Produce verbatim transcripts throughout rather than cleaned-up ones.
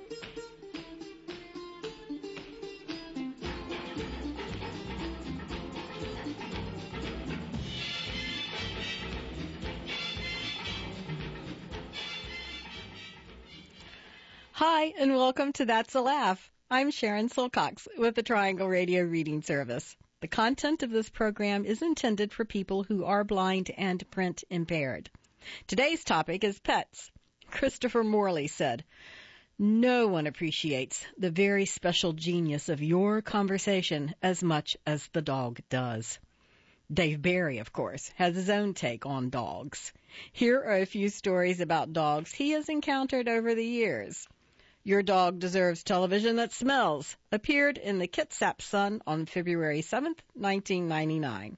Hi, and welcome to That's a Laugh. I'm Sharon Silcox with the Triangle Radio Reading Service. The content of this program is intended for people who are blind and print impaired. Today's topic is pets. Christopher Morley said, "No one appreciates the very special genius of your conversation as much as the dog does." Dave Barry, of course, has his own take on dogs. Here are a few stories about dogs he has encountered over the years. Your Dog Deserves Television That Smells appeared in the Kitsap Sun on February seventh, nineteen ninety-nine.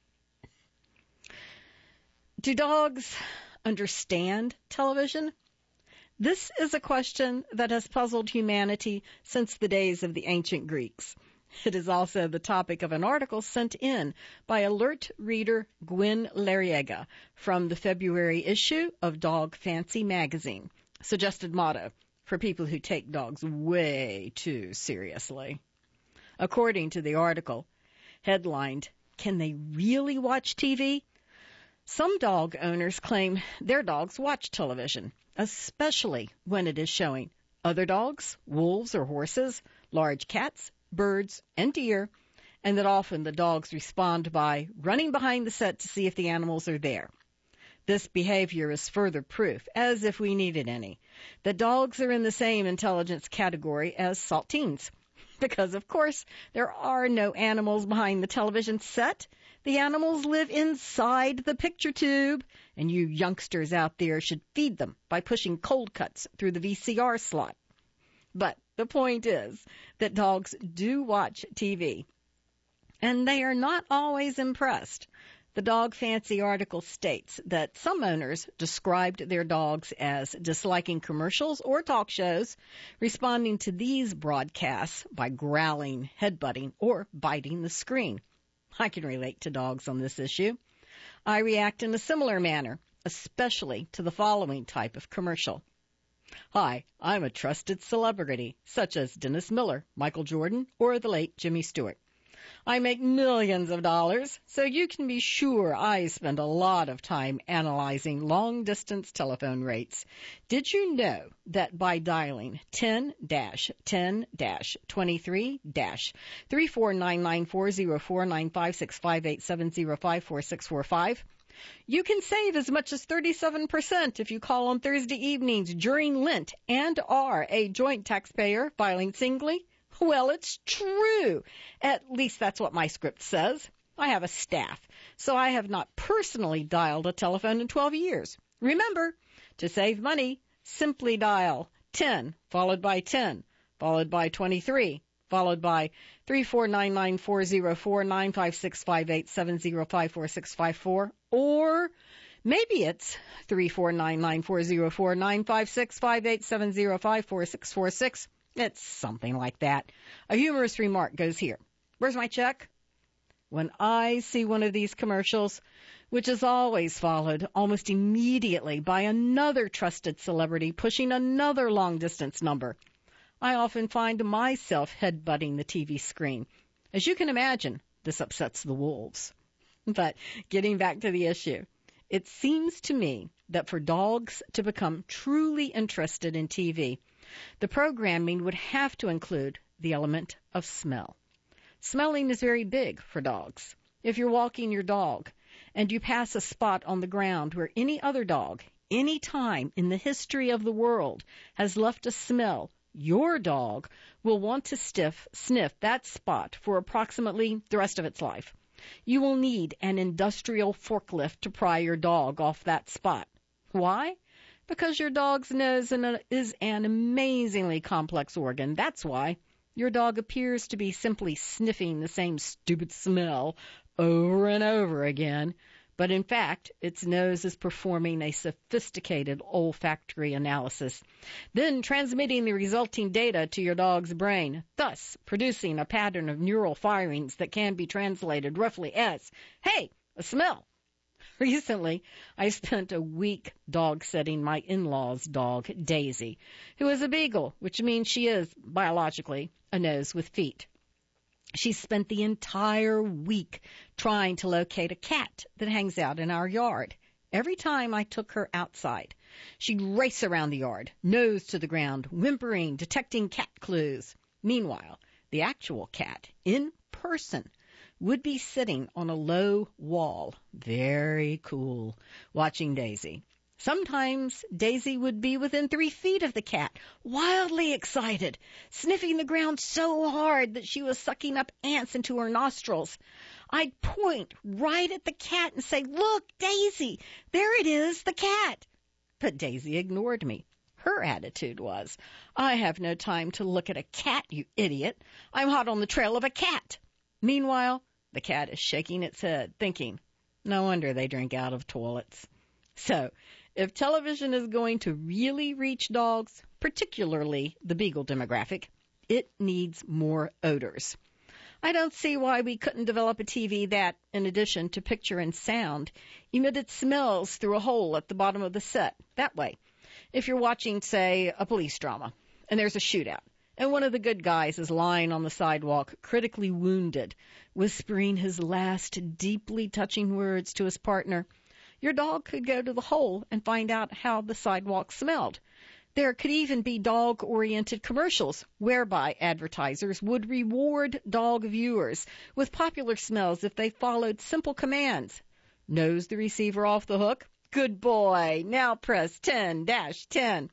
Do dogs understand television? This is a question that has puzzled humanity since the days of the ancient Greeks. It is also the topic of an article sent in by alert reader Gwen Lariega from the February issue of Dog Fancy magazine. Suggested motto: for people who take dogs way too seriously. According to the article, headlined, "Can they really watch T V?" Some dog owners claim their dogs watch television, especially when it is showing other dogs, wolves or horses, large cats, birds, and deer, and that often the dogs respond by running behind the set to see if the animals are there. This behavior is further proof, as if we needed any, that dogs are in the same intelligence category as saltines. Because, of course, there are no animals behind the television set. The animals live inside the picture tube, and you youngsters out there should feed them by pushing cold cuts through the V C R slot. But the point is that dogs do watch T V, and they are not always impressed. The Dog Fancy article states that some owners described their dogs as disliking commercials or talk shows, responding to these broadcasts by growling, headbutting, or biting the screen. I can relate to dogs on this issue. I react in a similar manner, especially to the following type of commercial. "Hi, I'm a trusted celebrity, such as Dennis Miller, Michael Jordan, or the late Jimmy Stewart. I make millions of dollars, so you can be sure I spend a lot of time analyzing long-distance telephone rates. Did you know that by dialing ten dash ten dash twenty-three dash three four nine nine four zero four nine five six five eight seven zero five four six four five, you can save as much as thirty-seven percent if you call on Thursday evenings during Lent and are a joint taxpayer filing singly?" Well, it's true. At least that's what my script says. I have a staff, so I have not personally dialed a telephone in twelve years. Remember, to save money, simply dial ten, followed by ten, followed by twenty-three, followed by three four nine nine four zero four nine five six five eight seven zero five four six five four, or maybe it's three four nine nine four zero four nine five six five eight seven zero five four six four six. It's something like that. A humorous remark goes here. Where's my check? When I see one of these commercials, which is always followed almost immediately by another trusted celebrity pushing another long-distance number, I often find myself headbutting the T V screen. As you can imagine, this upsets the wolves. But getting back to the issue, it seems to me that for dogs to become truly interested in T V, the programming would have to include the element of smell. Smelling is very big for dogs. If you're walking your dog and you pass a spot on the ground where any other dog, any time in the history of the world, has left a smell, your dog will want to stiff, sniff that spot for approximately the rest of its life. You will need an industrial forklift to pry your dog off that spot. Why? Because your dog's nose is an amazingly complex organ. That's why. Your dog appears to be simply sniffing the same stupid smell over and over again, but in fact, its nose is performing a sophisticated olfactory analysis, then transmitting the resulting data to your dog's brain, thus producing a pattern of neural firings that can be translated roughly as, "Hey, a smell." Recently, I spent a week dog sitting my in-laws' dog, Daisy, who is a beagle, which means she is, biologically, a nose with feet. She spent the entire week trying to locate a cat that hangs out in our yard. Every time I took her outside, she'd race around the yard, nose to the ground, whimpering, detecting cat clues. Meanwhile, the actual cat, in person, would be sitting on a low wall, very cool, watching Daisy. Sometimes Daisy would be within three feet of the cat, wildly excited, sniffing the ground so hard that she was sucking up ants into her nostrils. I'd point right at the cat and say, "Look, Daisy, there it is, the cat." But Daisy ignored me. Her attitude was, "I have no time to look at a cat, you idiot. I'm hot on the trail of a cat." Meanwhile, the cat is shaking its head, thinking, no wonder they drink out of toilets. So, if television is going to really reach dogs, particularly the beagle demographic, it needs more odors. I don't see why we couldn't develop a T V that, in addition to picture and sound, emitted smells through a hole at the bottom of the set. That way, if you're watching, say, a police drama, and there's a shootout, and one of the good guys is lying on the sidewalk, critically wounded, whispering his last deeply touching words to his partner, your dog could go to the hole and find out how the sidewalk smelled. There could even be dog-oriented commercials whereby advertisers would reward dog viewers with popular smells if they followed simple commands. Nose the receiver off the hook? Good boy. Now press ten dash ten.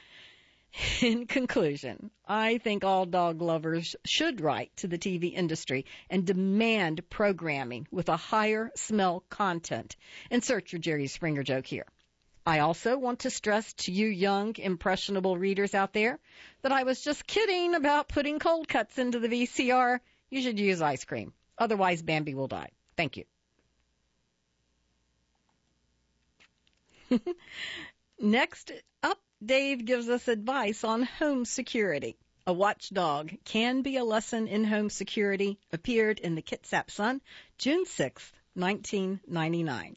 In conclusion, I think all dog lovers should write to the T V industry and demand programming with a higher smell content. Insert your Jerry Springer joke here. I also want to stress to you young, impressionable readers out there that I was just kidding about putting cold cuts into the V C R. You should use ice cream. Otherwise, Bambi will die. Thank you. Next up, Dave gives us advice on home security. A Watchdog Can Be a Lesson in Home Security appeared in the Kitsap Sun, June sixth, nineteen ninety-nine.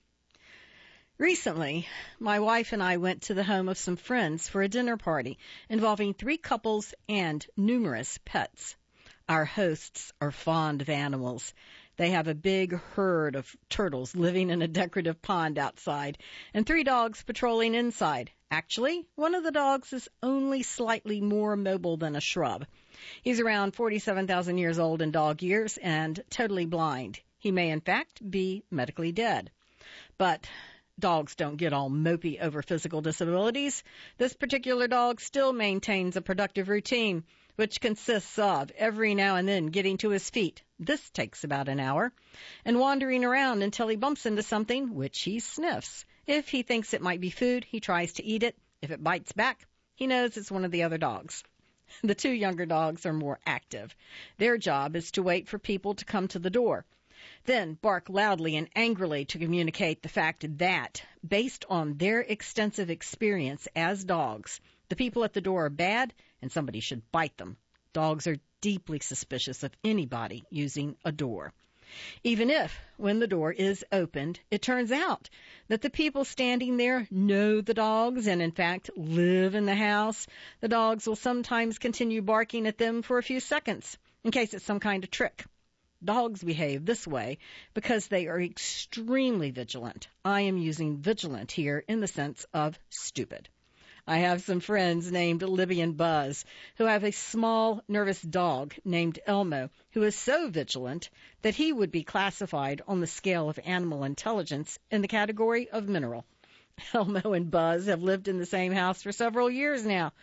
Recently, my wife and I went to the home of some friends for a dinner party involving three couples and numerous pets. Our hosts are fond of animals. They have a big herd of turtles living in a decorative pond outside and three dogs patrolling inside. Actually, one of the dogs is only slightly more mobile than a shrub. He's around forty-seven thousand years old in dog years and totally blind. He may, in fact, be medically dead. But dogs don't get all mopey over physical disabilities. This particular dog still maintains a productive routine, which consists of every now and then getting to his feet. This takes about an hour, and wandering around until he bumps into something, which he sniffs. If he thinks it might be food, he tries to eat it. If it bites back, he knows it's one of the other dogs. The two younger dogs are more active. Their job is to wait for people to come to the door, then bark loudly and angrily to communicate the fact that, based on their extensive experience as dogs, the people at the door are bad and somebody should bite them. Dogs are deeply suspicious of anybody using a door. Even if, when the door is opened, it turns out that the people standing there know the dogs and, in fact, live in the house, the dogs will sometimes continue barking at them for a few seconds, in case it's some kind of trick. Dogs behave this way because they are extremely vigilant. I am using vigilant here in the sense of stupid. I have some friends named Libby and Buzz who have a small, nervous dog named Elmo who is so vigilant that he would be classified on the scale of animal intelligence in the category of mineral. Elmo and Buzz have lived in the same house for several years now,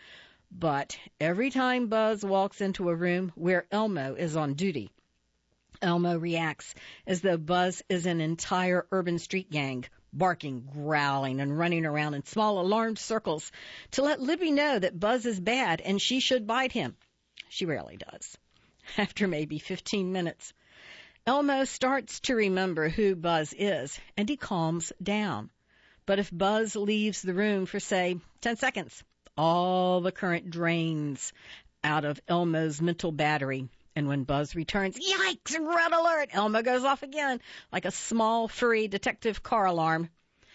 but every time Buzz walks into a room where Elmo is on duty, Elmo reacts as though Buzz is an entire urban street gang, barking, growling, and running around in small alarmed circles to let Libby know that Buzz is bad and she should bite him. She rarely does. After maybe fifteen minutes, Elmo starts to remember who Buzz is, and he calms down. But if Buzz leaves the room for, say, ten seconds, all the current drains out of Elmo's mental battery, And when Buzz returns, yikes, red alert, Elmo goes off again like a small, furry detective car alarm.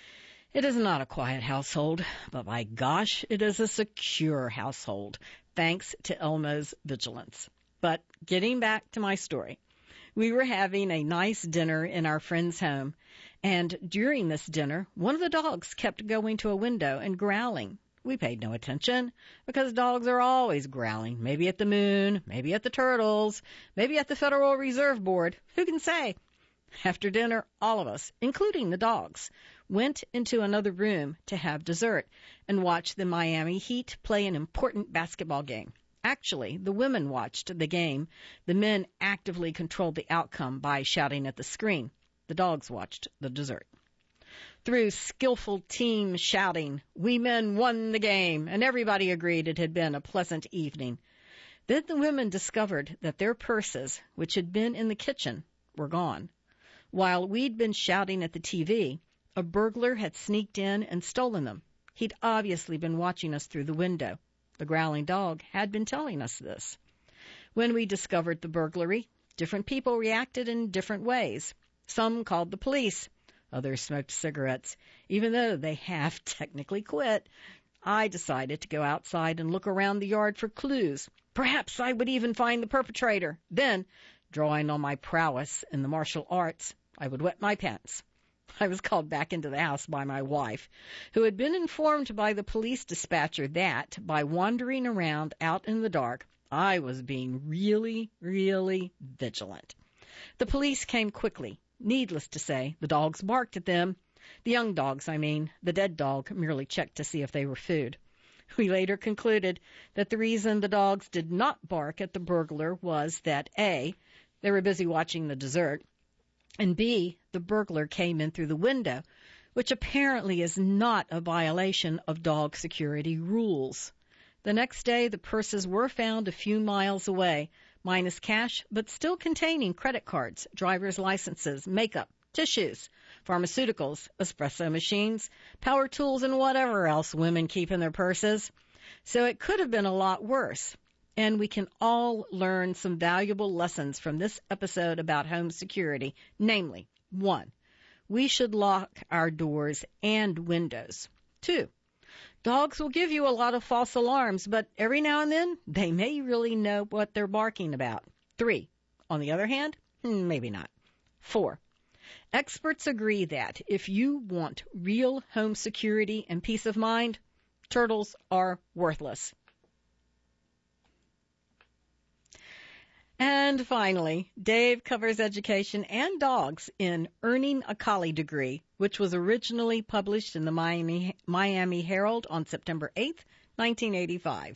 It is not a quiet household, but by gosh, it is a secure household, thanks to Elmo's vigilance. But getting back to my story, we were having a nice dinner in our friend's home, and during this dinner, one of the dogs kept going to a window and growling. We paid no attention, because dogs are always growling, maybe at the moon, maybe at the turtles, maybe at the Federal Reserve Board. Who can say? After dinner, all of us, including the dogs, went into another room to have dessert and watch the Miami Heat play an important basketball game. Actually, the women watched the game. The men actively controlled the outcome by shouting at the screen. The dogs watched the dessert. Through skillful team shouting, we men won the game, and everybody agreed it had been a pleasant evening. Then the women discovered that their purses, which had been in the kitchen, were gone. While we'd been shouting at the T V, a burglar had sneaked in and stolen them. He'd obviously been watching us through the window. The growling dog had been telling us this. When we discovered the burglary, different people reacted in different ways. Some called the police. Others smoked cigarettes, even though they have technically quit. I decided to go outside and look around the yard for clues. Perhaps I would even find the perpetrator. Then, drawing on my prowess in the martial arts, I would wet my pants. I was called back into the house by my wife, who had been informed by the police dispatcher that, by wandering around out in the dark, I was being really, really vigilant. The police came quickly. Needless to say, the dogs barked at them. The young dogs, I mean. The dead dog merely checked to see if they were food. We later concluded that the reason the dogs did not bark at the burglar was that A, they were busy watching the dessert, and B, the burglar came in through the window, which apparently is not a violation of dog security rules. The next day, the purses were found a few miles away, minus cash, but still containing credit cards, driver's licenses, makeup, tissues, pharmaceuticals, espresso machines, power tools, and whatever else women keep in their purses. So it could have been a lot worse. And we can all learn some valuable lessons from this episode about home security. Namely, one, we should lock our doors and windows. Two, dogs will give you a lot of false alarms, but every now and then, they may really know what they're barking about. Three, on the other hand, maybe not. Four, experts agree that if you want real home security and peace of mind, turtles are worthless. And finally, Dave covers education and dogs in Earning a Collie Degree, which was originally published in the Miami, Miami Herald on September eighth, nineteen eighty-five.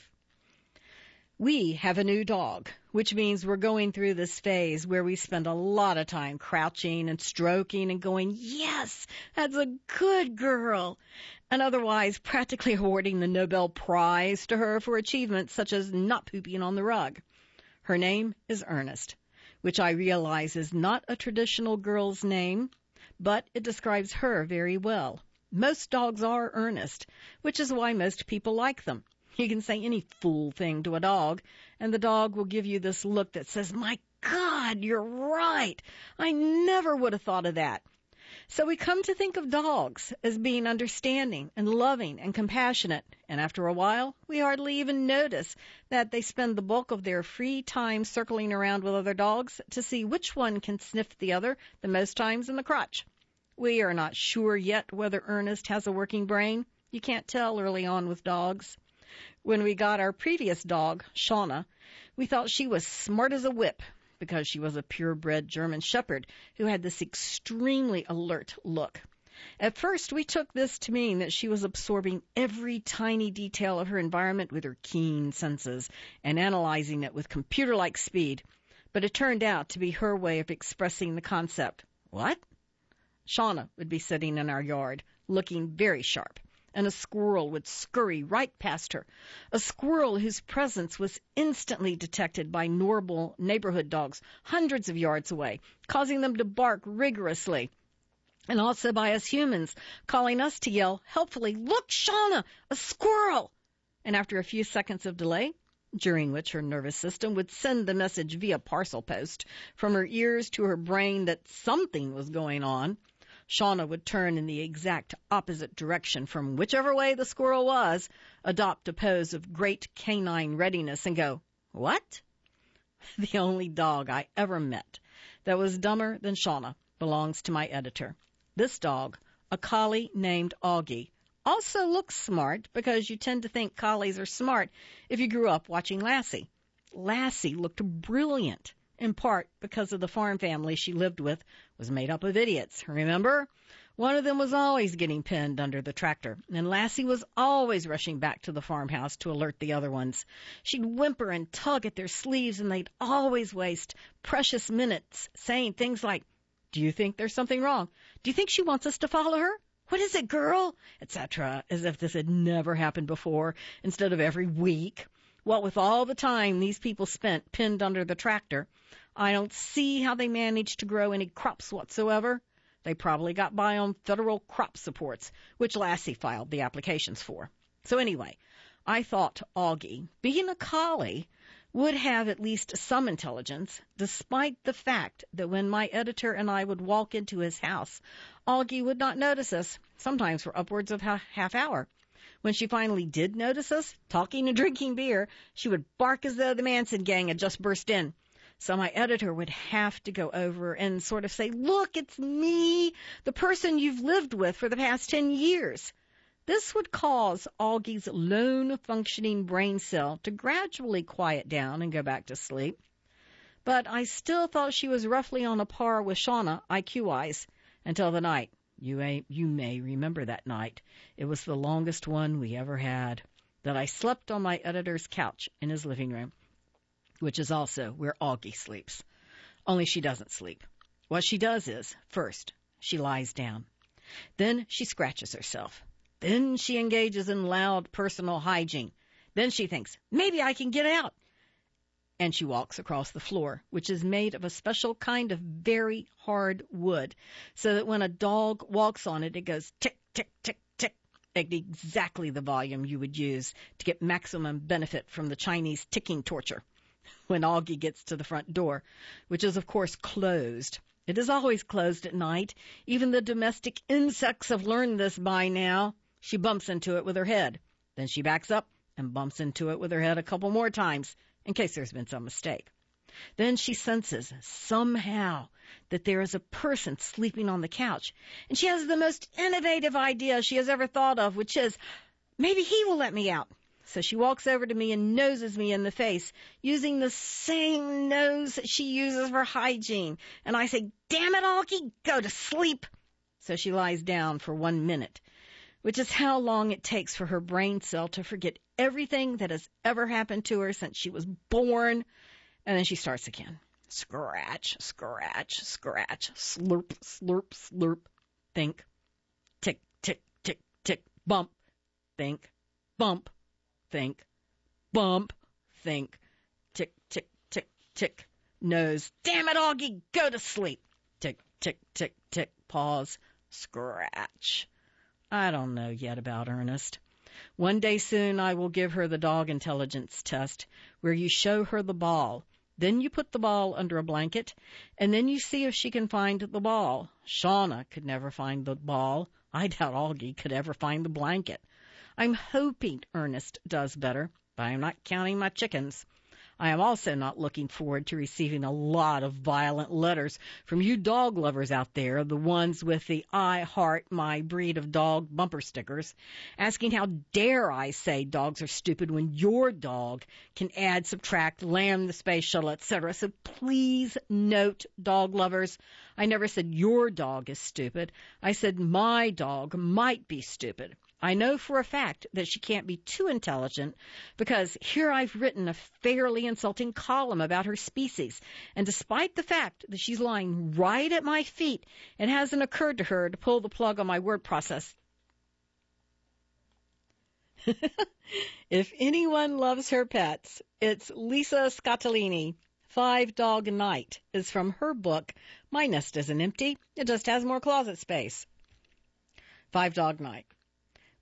We have a new dog, which means we're going through this phase where we spend a lot of time crouching and stroking and going, yes, that's a good girl, and otherwise practically awarding the Nobel Prize to her for achievements such as not pooping on the rug. Her name is Ernest, which I realize is not a traditional girl's name, but it describes her very well. Most dogs are earnest, which is why most people like them. You can say any fool thing to a dog, and the dog will give you this look that says, my God, you're right. I never would have thought of that. So we come to think of dogs as being understanding and loving and compassionate, and after a while, we hardly even notice that they spend the bulk of their free time circling around with other dogs to see which one can sniff the other the most times in the crotch. We are not sure yet whether Ernest has a working brain. You can't tell early on with dogs. When we got our previous dog, Shauna, we thought she was smart as a whip, because she was a purebred German Shepherd who had this extremely alert look. At first, we took this to mean that she was absorbing every tiny detail of her environment with her keen senses and analyzing it with computer-like speed, but it turned out to be her way of expressing the concept. What? Shauna would be sitting in our yard, looking very sharp, and a squirrel would scurry right past her, a squirrel whose presence was instantly detected by normal neighborhood dogs hundreds of yards away, causing them to bark rigorously, and also by us humans, calling us to yell helpfully, look, Shauna, a squirrel! And after a few seconds of delay, during which her nervous system would send the message via parcel post from her ears to her brain that something was going on. Shauna would turn in the exact opposite direction from whichever way the squirrel was, adopt a pose of great canine readiness, and go, "What?" The only dog I ever met that was dumber than Shauna belongs to my editor. This dog, a collie named Augie, also looks smart because you tend to think collies are smart if you grew up watching Lassie. Lassie looked brilliant, in part because of the farm family she lived with was made up of idiots. Remember? One of them was always getting pinned under the tractor, and Lassie was always rushing back to the farmhouse to alert the other ones. She'd whimper and tug at their sleeves, and they'd always waste precious minutes saying things like, "Do you think there's something wrong? Do you think she wants us to follow her? What is it, girl?" et cetera, as if this had never happened before, instead of every week. What with all the time these people spent pinned under the tractor, I don't see how they managed to grow any crops whatsoever. They probably got by on federal crop supports, which Lassie filed the applications for. So anyway, I thought Augie, being a collie, would have at least some intelligence, despite the fact that when my editor and I would walk into his house, Augie would not notice us, sometimes for upwards of a half hour. When she finally did notice us, talking and drinking beer, she would bark as though the Manson gang had just burst in. So my editor would have to go over and sort of say, "Look, it's me, the person you've lived with for the past ten years. This would cause Augie's lone functioning brain cell to gradually quiet down and go back to sleep. But I still thought she was roughly on a par with Shauna, I Q-wise, until the night. You may, you may remember that night. It was the longest one we ever had, that I slept on my editor's couch in his living room, which is also where Augie sleeps. Only she doesn't sleep. What she does is, first, she lies down. Then she scratches herself. Then she engages in loud personal hygiene. Then she thinks, "Maybe I can get out." And she walks across the floor, which is made of a special kind of very hard wood, so that when a dog walks on it, it goes tick, tick, tick, tick, at exactly the volume you would use to get maximum benefit from the Chinese ticking torture. When Augie gets to the front door, which is, of course, closed. It is always closed at night. Even the domestic insects have learned this by now. She bumps into it with her head. Then she backs up and bumps into it with her head a couple more times, in case there's been some mistake. Then she senses, somehow, that there is a person sleeping on the couch, and she has the most innovative idea she has ever thought of, which is, "Maybe he will let me out." So she walks over to me and noses me in the face, using the same nose she uses for hygiene. And I say, "Damn it, Augie, go to sleep." So she lies down for one minute, which is how long it takes for her brain cell to forget everything that has ever happened to her since she was born. And then she starts again. Scratch, scratch, scratch, slurp, slurp, slurp. Think. Tick, tick, tick, tick, bump. Think. Bump. Think. Bump. Think. Tick, tick, tick, tick. Nose. "Damn it, Augie, go to sleep." Tick, tick, tick, tick. Pause. Scratch. I don't know yet about Ernest. One day soon I will give her the dog intelligence test, where you show her the ball. Then you put the ball under a blanket, and then you see if she can find the ball. Shauna could never find the ball. I doubt Augie could ever find the blanket. I'm hoping Ernest does better, but I'm not counting my chickens. I am also not looking forward to receiving a lot of violent letters from you dog lovers out there, the ones with the "I heart my breed of dog" bumper stickers, asking how dare I say dogs are stupid when your dog can add, subtract, land the space shuttle, et cetera. So please note, dog lovers, I never said your dog is stupid. I said my dog might be stupid. I know for a fact that she can't be too intelligent because here I've written a fairly insulting column about her species, and despite the fact that she's lying right at my feet, it hasn't occurred to her to pull the plug on my word process. If anyone loves her pets, it's Lisa Scottolini. Five Dog Night is from her book, My Nest Isn't Empty. It just has more closet space. Five Dog Night.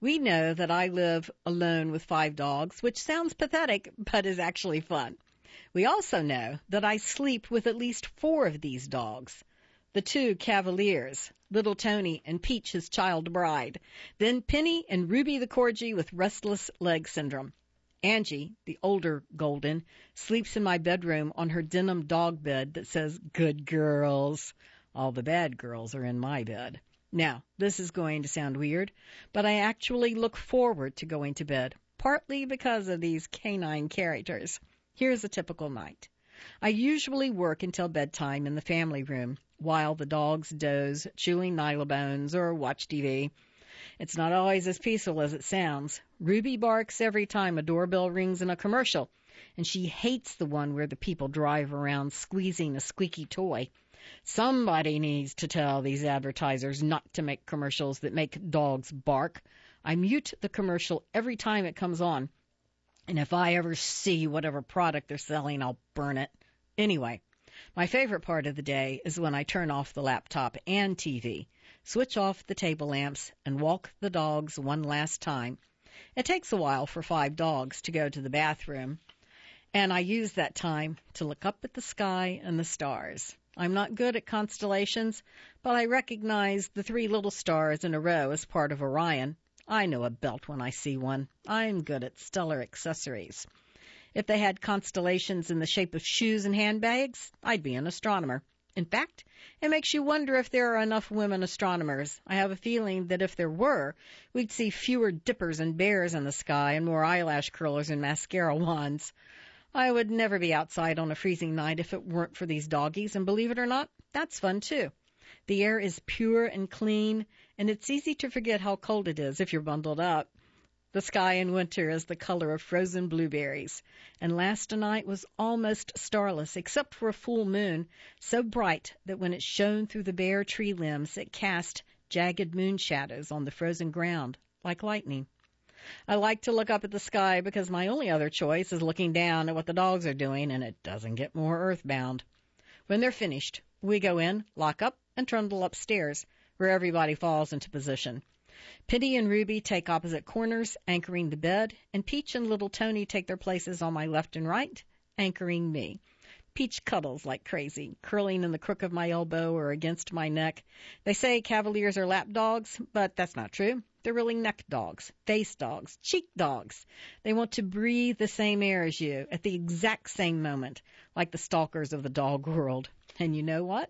We know that I live alone with five dogs, which sounds pathetic, but is actually fun. We also know that I sleep with at least four of these dogs. The two Cavaliers, Little Tony and Peach, his child bride. Then Penny and Ruby the Corgi with restless leg syndrome. Angie, the older Golden, sleeps in my bedroom on her denim dog bed that says, "Good girls." All the bad girls are in my bed. Now, this is going to sound weird, but I actually look forward to going to bed, partly because of these canine characters. Here's a typical night. I usually work until bedtime in the family room, while the dogs doze, chewing Nylabones or watch T V. It's not always as peaceful as it sounds. Ruby barks every time a doorbell rings in a commercial, and she hates the one where the people drive around squeezing a squeaky toy. Somebody needs to tell these advertisers not to make commercials that make dogs bark. I mute the commercial every time it comes on, and if I ever see whatever product they're selling, I'll burn it. Anyway, my favorite part of the day is when I turn off the laptop and T V, switch off the table lamps, and walk the dogs one last time. It takes a while for five dogs to go to the bathroom, and I use that time to look up at the sky and the stars. I'm not good at constellations, but I recognize the three little stars in a row as part of Orion. I know a belt when I see one. I'm good at stellar accessories. If they had constellations in the shape of shoes and handbags, I'd be an astronomer. In fact, it makes you wonder if there are enough women astronomers. I have a feeling that if there were, we'd see fewer dippers and bears in the sky and more eyelash curlers and mascara wands. I would never be outside on a freezing night if it weren't for these doggies, and believe it or not, that's fun too. The air is pure and clean, and it's easy to forget how cold it is if you're bundled up. The sky in winter is the color of frozen blueberries, and last night was almost starless except for a full moon, so bright that when it shone through the bare tree limbs it cast jagged moon shadows on the frozen ground like lightning. I like to look up at the sky because my only other choice is looking down at what the dogs are doing, and it doesn't get more earthbound. When they're finished, we go in, lock up, and trundle upstairs, where everybody falls into position. Penny and Ruby take opposite corners, anchoring the bed, and Peach and Little Tony take their places on my left and right, anchoring me. Peach cuddles like crazy, curling in the crook of my elbow or against my neck. They say Cavaliers are lap dogs, but that's not true. They're really neck dogs, face dogs, cheek dogs. They want to breathe the same air as you at the exact same moment, like the stalkers of the dog world. And you know what?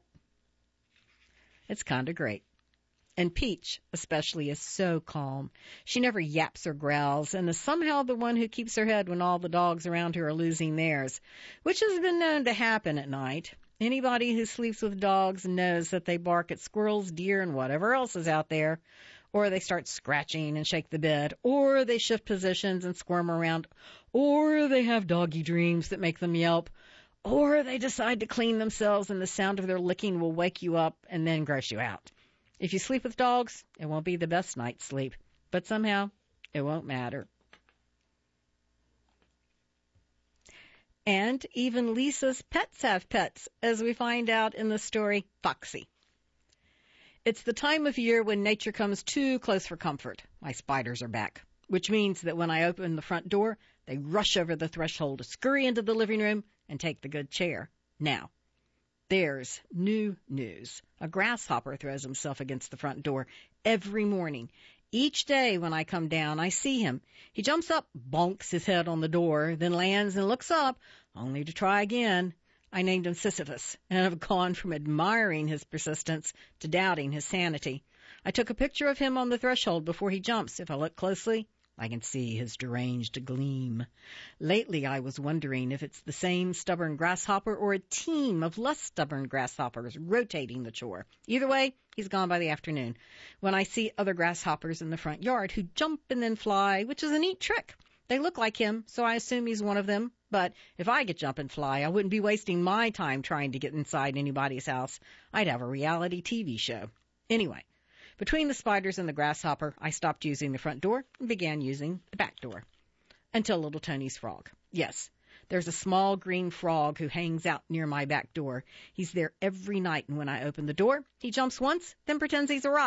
It's kind of great. And Peach, especially, is so calm. She never yaps or growls, and is somehow the one who keeps her head when all the dogs around her are losing theirs, which has been known to happen at night. Anybody who sleeps with dogs knows that they bark at squirrels, deer, and whatever else is out there, or they start scratching and shake the bed, or they shift positions and squirm around, or they have doggy dreams that make them yelp, or they decide to clean themselves and the sound of their licking will wake you up and then gross you out. If you sleep with dogs, it won't be the best night's sleep, but somehow it won't matter. And even Lisa's pets have pets, as we find out in the story Foxy. It's the time of year when nature comes too close for comfort. My spiders are back, which means that when I open the front door, they rush over the threshold, scurry into the living room, and take the good chair. Now, there's new news. A grasshopper throws himself against the front door every morning. Each day when I come down, I see him. He jumps up, bonks his head on the door, then lands and looks up, only to try again. I named him Sisyphus, and have gone from admiring his persistence to doubting his sanity. I took a picture of him on the threshold before he jumps. If I look closely, I can see his deranged gleam. Lately, I was wondering if it's the same stubborn grasshopper or a team of less stubborn grasshoppers rotating the chore. Either way, he's gone by the afternoon, when I see other grasshoppers in the front yard who jump and then fly, which is a neat trick. They look like him, so I assume he's one of them. But if I could jump and fly, I wouldn't be wasting my time trying to get inside anybody's house. I'd have a reality T V show. Anyway, between the spiders and the grasshopper, I stopped using the front door and began using the back door. Until Little Tony's frog. Yes, there's a small green frog who hangs out near my back door. He's there every night, and when I open the door, he jumps once, then pretends he's a rock,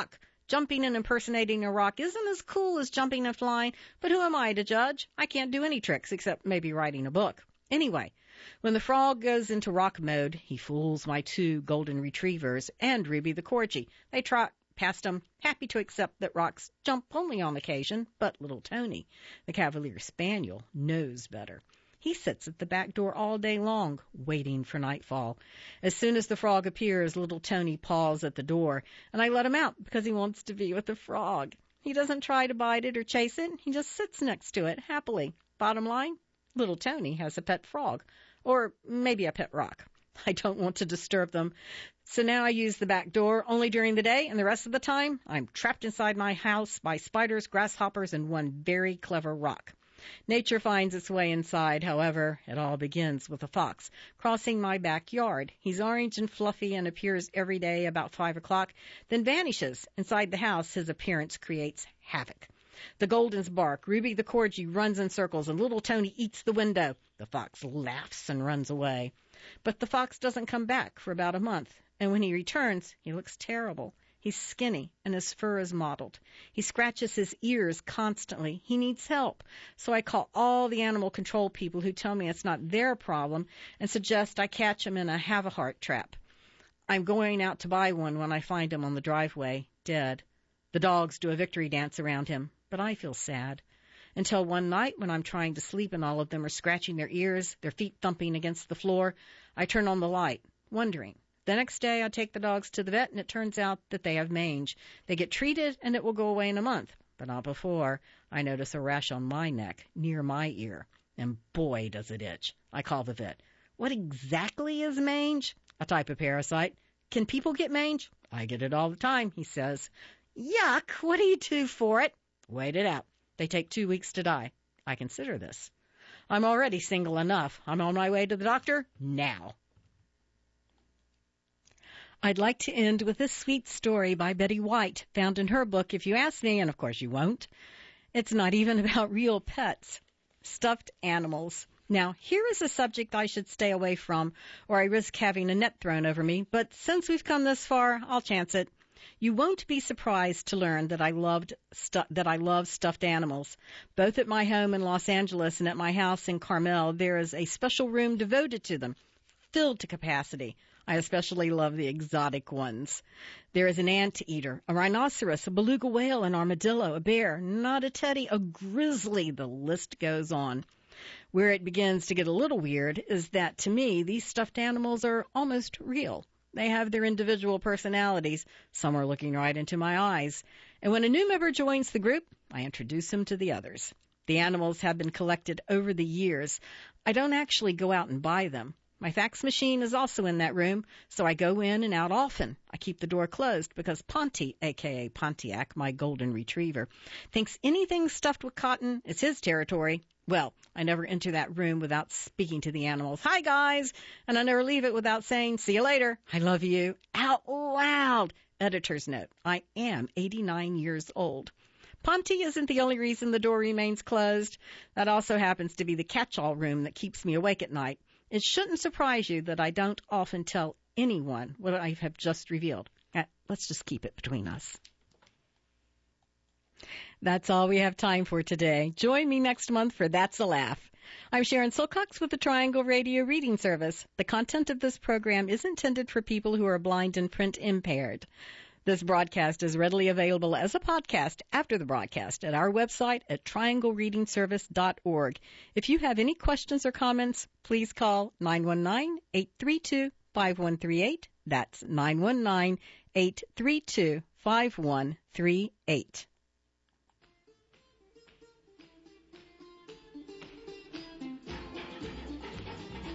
Jumping and impersonating a rock isn't as cool as jumping and flying, but who am I to judge? I can't do any tricks except maybe writing a book. Anyway, when the frog goes into rock mode, he fools my two golden retrievers and Ruby the Corgi. They trot past him, happy to accept that rocks jump only on occasion, but little Tony, the Cavalier Spaniel, knows better. He sits at the back door all day long, waiting for nightfall. As soon as the frog appears, little Tony paws at the door, and I let him out because he wants to be with the frog. He doesn't try to bite it or chase it. He just sits next to it happily. Bottom line, little Tony has a pet frog, or maybe a pet rock. I don't want to disturb them. So now I use the back door only during the day, and the rest of the time I'm trapped inside my house by spiders, grasshoppers, and one very clever rock. Nature finds its way inside, however. It all begins with a fox crossing my backyard. He's orange and fluffy and appears every day about five o'clock, then vanishes. Inside the house, his appearance creates havoc. The Goldens bark, Ruby the Corgi runs in circles, and little Tony eats the window. The fox laughs and runs away. But the fox doesn't come back for about a month, and when he returns, he looks terrible. He's skinny, and his fur is mottled. He scratches his ears constantly. He needs help. So I call all the animal control people who tell me it's not their problem and suggest I catch him in a have-a-heart trap. I'm going out to buy one when I find him on the driveway, dead. The dogs do a victory dance around him, but I feel sad. Until one night when I'm trying to sleep and all of them are scratching their ears, their feet thumping against the floor, I turn on the light, wondering. The next day, I take the dogs to the vet, and it turns out that they have mange. They get treated, and it will go away in a month. But not before. I notice a rash on my neck, near my ear. And boy, does it itch. I call the vet. What exactly is mange? A type of parasite. Can people get mange? I get it all the time, he says. Yuck! What do you do for it? Wait it out. They take two weeks to die. I consider this. I'm already single enough. I'm on my way to the doctor now. I'd like to end with this sweet story by Betty White, found in her book, If You Ask Me, and of course you won't. It's not even about real pets, stuffed animals. Now, here is a subject I should stay away from, or I risk having a net thrown over me, but since we've come this far, I'll chance it. You won't be surprised to learn that I loved stu- that I love stuffed animals. Both at my home in Los Angeles and at my house in Carmel, there is a special room devoted to them, filled to capacity. I especially love the exotic ones. There is an anteater, a rhinoceros, a beluga whale, an armadillo, a bear, not a teddy, a grizzly. The list goes on. Where it begins to get a little weird is that, to me, these stuffed animals are almost real. They have their individual personalities. Some are looking right into my eyes. And when a new member joins the group, I introduce him to the others. The animals have been collected over the years. I don't actually go out and buy them. My fax machine is also in that room, so I go in and out often. I keep the door closed because Ponty, a k a. Pontiac, my golden retriever, thinks anything stuffed with cotton is his territory. Well, I never enter that room without speaking to the animals. Hi, guys! And I never leave it without saying, see you later. I love you. Out loud. Editor's note. I am eighty-nine years old. Ponty isn't the only reason the door remains closed. That also happens to be the catch-all room that keeps me awake at night. It shouldn't surprise you that I don't often tell anyone what I have just revealed. Uh, let's just keep it between us. That's all we have time for today. Join me next month for That's a Laugh. I'm Sharon Silcox with the Triangle Radio Reading Service. The content of this program is intended for people who are blind and print impaired. This broadcast is readily available as a podcast after the broadcast at our website at triangle reading service dot org. If you have any questions or comments, please call nine one nine, eight three two, five one three eight. That's nine one nine, eight three two, five one three eight.